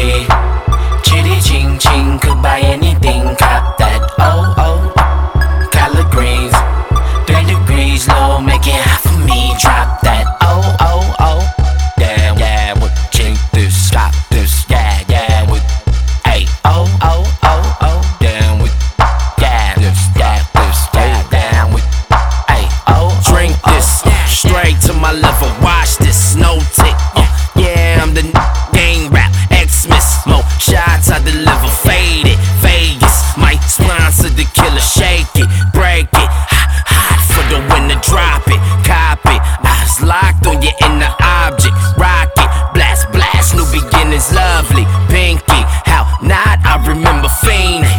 luxury. Chitty ching ching, could buy anything, cop that. Oh oh, collard greens, 3 degrees low, make it hot for me. Drop that. Oh oh oh, damn yeah, with chink this, stop this, yeah yeah with. Hey oh oh oh oh, damn with, yeah this, yeah damn with. Hey oh, drink this, straight to my level. Watch this, no tick. Yeah, I'm the gang rap, Xmas. Mo shots I deliver, faded. Vegas might sponsor the killer. Shake it, break it, hot for the winner. Drop it, cop it. Eyes locked on your inner object. Rock it, blast, blast. New beginnings, lovely. Pinky, how not? I remember fiending.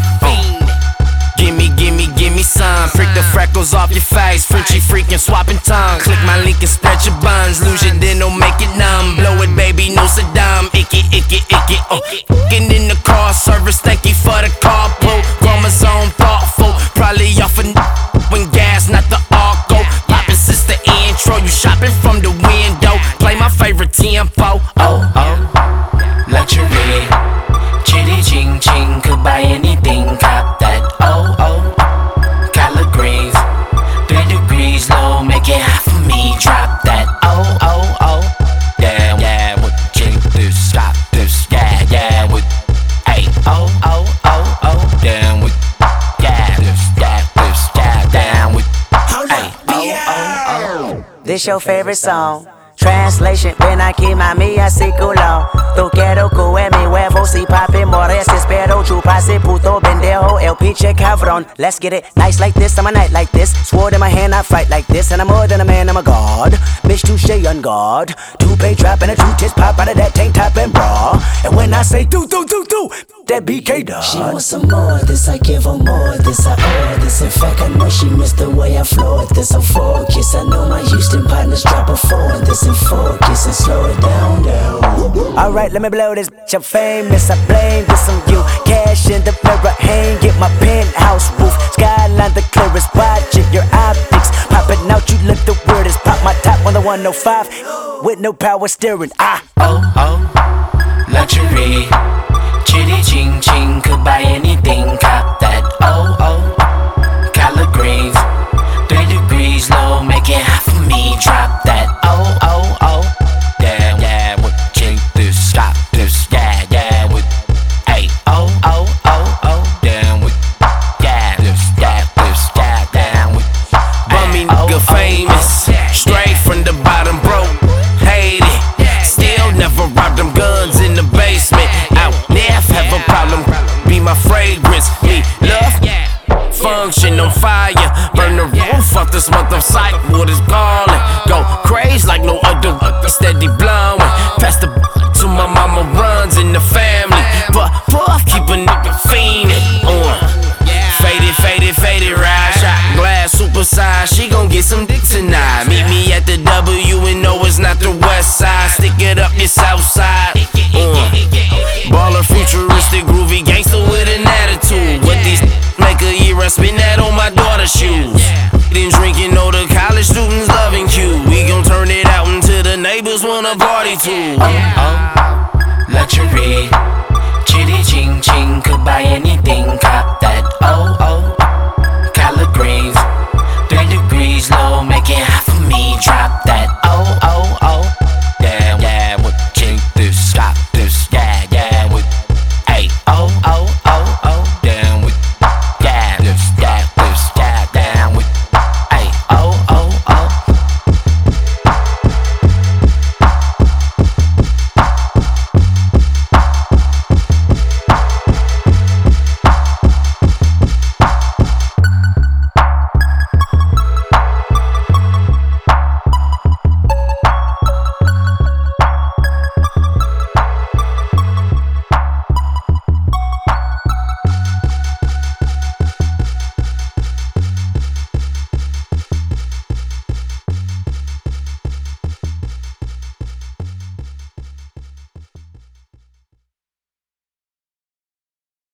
Gimme some. Prick the freckles off your face. Frenchy freaking swapping tongue. Click my link and spread your buns. Lose your then don't make it numb. Blow it, baby, no Saddam. Icky. Fucking in the car service. Thank you for the carpool. Chromosome thoughtful. Probably off a when gas, not the arco. Poppin' since the intro. You shopping from the window. Play my favorite tempo. oh oh, luxury. Chitty ching ching, could buy anything, cop that. Oh oh, collard greens, 3 degrees low, make it hot for me. Drop that. Oh oh oh, damn yeah, with chink this, stop this, yeah yeah with. Hey oh oh oh oh, damn with, yeah this, yeah damn with. Hey oh oh. This your favorite song? Translation, ven aquí mami así culo. Tu quiero que mi huevo si papi mores. Espero chupase puto pendejo el pinche cabrón. Let's get it, nice like this, I'm a night like this. Sword in my hand, I fight like this. And I'm more than a man, I'm a god. Bitch, touche on guard. Two-pay trap and a two-tits pop out of that tank top and bra. And when I say do, that BK dog. She wants some more of this, I give her more of this, I owe her this. In fact, I know she missed the way I floored this. I'm focused, I know my Houston partners drop a 4 in this and focus and slow it down. Alright, let me blow this bitch, I'm famous, I blame this on you. Cash in the mirror, hang it, my penthouse roof. Skyline the clearest, watching your optics. Popping out, you look the weirdest. Pop my top on the 105, with no power steering, oh oh, luxury. Chitty ching ching, could buy anything, cop that. Oh oh, collard greens, 3 degrees low, make it hot for me. Drop that. Oh oh oh, damn yeah, with chink this, stop this, yeah with. Hey oh oh oh oh, damn with, yeah this, yeah damn with. Bummy nigga famous, straight from the bottom, broke, hate it. Still never robbed them guns in the basement. Out there, have a problem. Be my fragrance, me love. Function on fire, burn the roof off this month of sight. Water's calling, go crazy like no other. Steady blowing, pass the to my mama runs in the family. But puff keep a nigga fiending on. Faded, ride shot, glass super size. She gon' get some dick tonight. Meet me at the W and no, it's not the west side. Stick it up, it's south side. Baller, futuristic, groovy gangster with an attitude. What these make a year, I spin that on my daughter's shoes. Then drinking, all the college students loving Q. We gon' turn it out until the neighbors wanna party too. Oh oh, luxury. Chitty ching ching, could buy anything,